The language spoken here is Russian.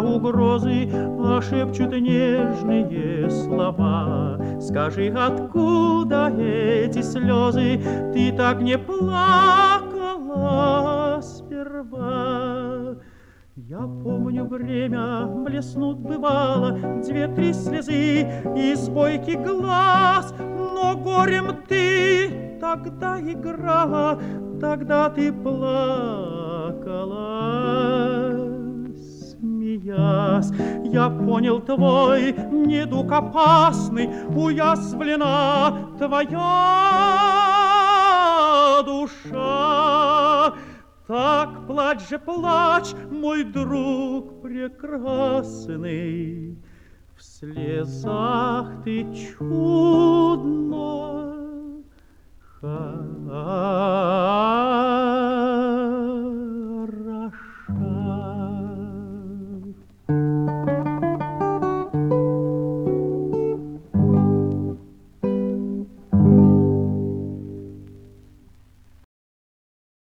угрозы, а шепчут нежные слова. Скажи, откуда эти слезы? Ты так не плакала сперва. Я помню время, блеснут бывало 2-3 слезы из бойких глаз, но горем ты тогда играла, тогда ты плакала, смеясь. Я понял твой недуг опасный, уязвлена твоя душа. Так плачь же, плачь, мой друг прекрасный, в слезах ты чудно хороша.